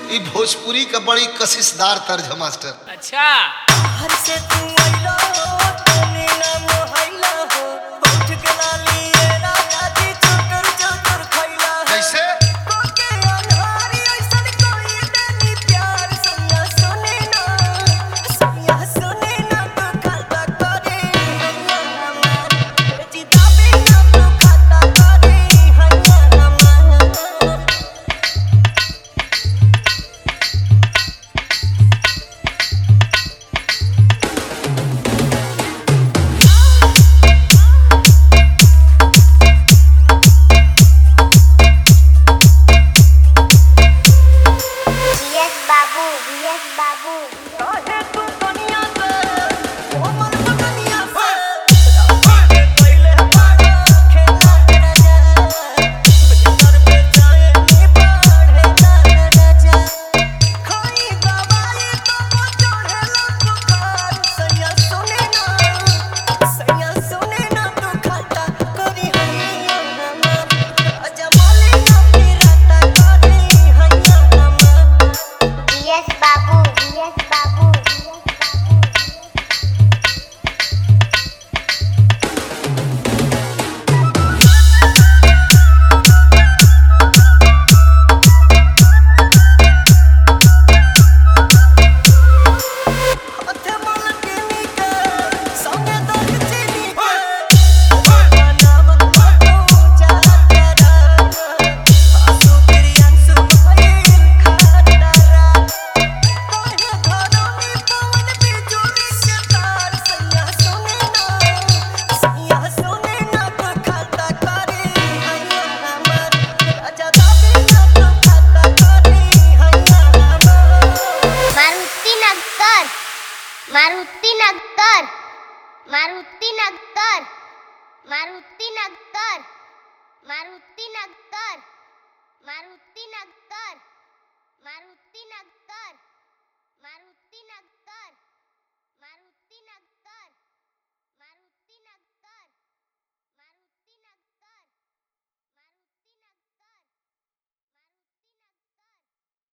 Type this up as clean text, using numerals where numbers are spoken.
ई भोजपुरी का बड़ी कशिशदार तर्ज है मास्टर। अच्छा हर से तू आइला हो तने ना मोहैला हो उठ के लाली ये राजा जी चोकर चोकर खैला कैसे कोके अनहारी ऐसन कोई देनी प्यार सैया सुने ना तो खाता करे जी दाबे ना तो खाता करे हैया बाबू काहे तू दुनिया से ओ मन दुनिया से पहले पाड़ा खेला राजा बेचार पे जाए नी बढ़े ना राजा खाई दवाई तो वो चढ़ेला बुखार सैया सुने ना तो खाता करी हैया राजा बोले ना फिरता करी हैया यस बाबू मारुति नगर